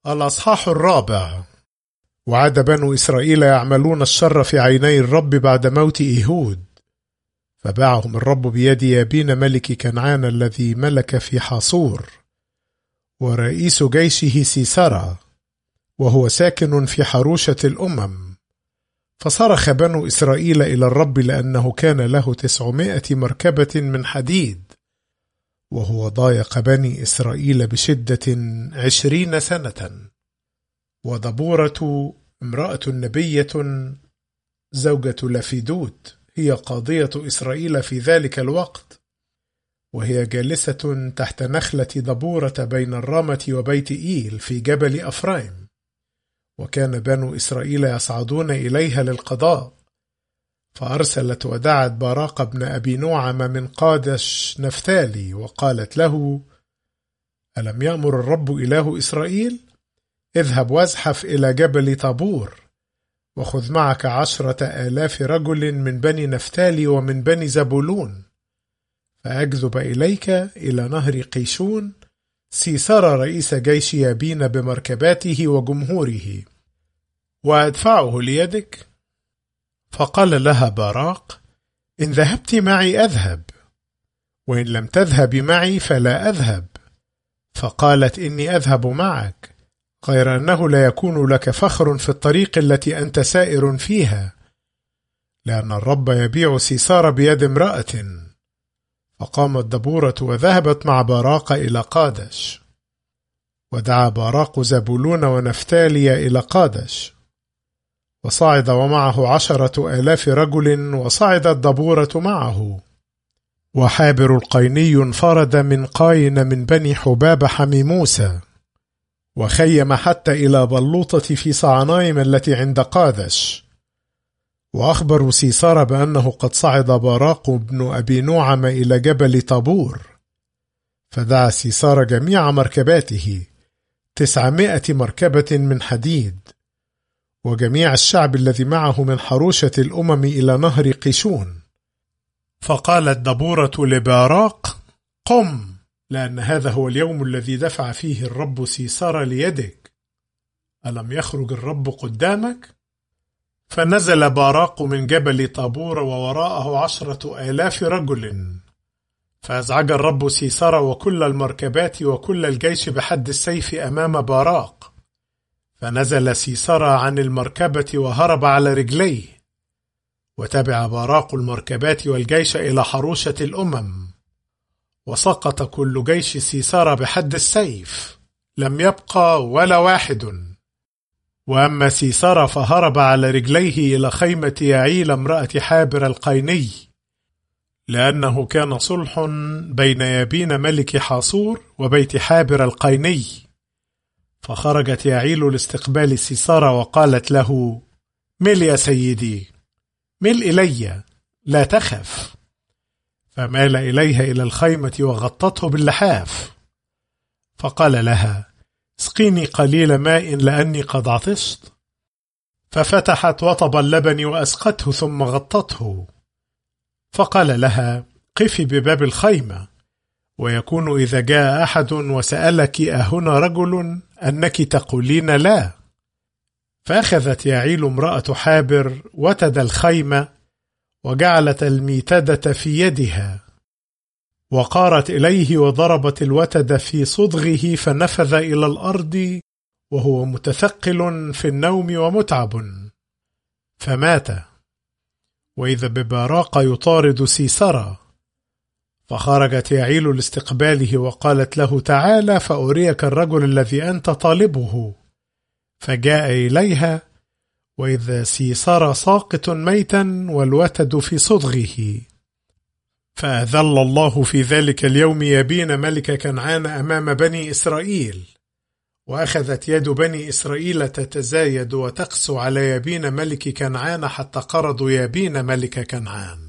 الأصحاح 4. وعاد بنو إسرائيل يعملون الشر في عيني الرب بعد موت إيهود، فباعهم الرب بيد يابين ملك كنعان الذي ملك في حاصور، ورئيس جيشه سيسرا، وهو ساكن في حروشة الأمم. فصرخ بنو إسرائيل إلى الرب لأنه كان له 900 مركبة من حديد، وهو ضايق بني إسرائيل بشدة 20 سنة. ودبورة امرأة نبية زوجة لفيدوت هي قاضية إسرائيل في ذلك الوقت، وهي جالسة تحت نخلة دبورة بين الرامة وبيت إيل في جبل أفرايم. وكان بنو إسرائيل يصعدون إليها للقضاء، فأرسلت ودعت باراق بن أبي نعم من قادش نفتالي، وقالت له: ألم يأمر الرب إله إسرائيل؟ اذهب وازحف إلى جبل طابور، وخذ معك 10,000 رجل من بني نفتالي ومن بني زبولون، فأجذب إليك إلى نهر قيشون سيسرا رئيس جيش يابين بمركباته وجمهوره، وأدفعه ليدك. فقال لها باراق: إن ذهبت معي أذهب، وإن لم تذهبي معي فلا أذهب. فقالت: إني أذهب معك، غير أنه لا يكون لك فخر في الطريق التي أنت سائر فيها، لأن الرب يبيع سيسار بيد امرأة. فقامت دبورة وذهبت مع باراق إلى قادش. ودعا باراق زبولون ونفتالي إلى قادش، وصعد ومعه 10,000 رجل، وصعدت دبورة معه. وحابر القيني انفرد من قاين من بني حباب حمي موسى، وخيم حتى إلى بلوطة في صعنايم التي عند قادش. وأخبروا سيسار بأنه قد صعد باراق بن أبي نعم إلى جبل طابور. فدعا سيسار جميع مركباته 900 مركبة من حديد، وجميع الشعب الذي معه من حروشة الأمم إلى نهر قيشون. فقالت دبورة لباراق: قم، لأن هذا هو اليوم الذي دفع فيه الرب سيسار ليدك. ألم يخرج الرب قدامك؟ فنزل باراق من جبل طابور ووراءه 10,000 رجل، فأزعج الرب سيسار وكل المركبات وكل الجيش بحد السيف أمام باراق. فنزل سيسار عن المركبة وهرب على رجليه، وتبع باراق المركبات والجيش إلى حروشة الأمم، وسقط كل جيش سيسار بحد السيف، لم يبقى ولا واحد. وأما سيسار فهرب على رجليه إلى خيمة يعيل امرأة حابر القيني، لأنه كان صلح بين يابين ملك حاصور وبيت حابر القيني. فخرجت يعيل لاستقبال سيسار وقالت له: مل يا سيدي، مل إلي، لا تخف. فمال إليها إلى الخيمة وغطته باللحاف. فقال لها: اسقيني قليل ماء لأني قد عطشت. ففتحت وطب اللبن وأسقته ثم غطته. فقال لها: قفي بباب الخيمة، ويكون إذا جاء أحد وسألك أهنا رجل أنك تقولين لا. فأخذت يعيل امرأة حابر وتد الخيمة، وجعلت الميتدة في يدها، وقارت إليه وضربت الوتد في صدغه، فنفذ إلى الأرض وهو متثقل في النوم ومتعب، فمات. وإذا بباراق يطارد سيسرا. فخرجت يعيل لاستقباله وقالت له: تعالى فأريك الرجل الذي أنت طالبه. فجاء إليها، وإذا سيسرا ساقط ميتا والوتد في صدغه. فأذل الله في ذلك اليوم يابين ملك كنعان أمام بني إسرائيل، وأخذت يد بني إسرائيل تتزايد وتقسو على يابين ملك كنعان حتى قرضوا يابين ملك كنعان.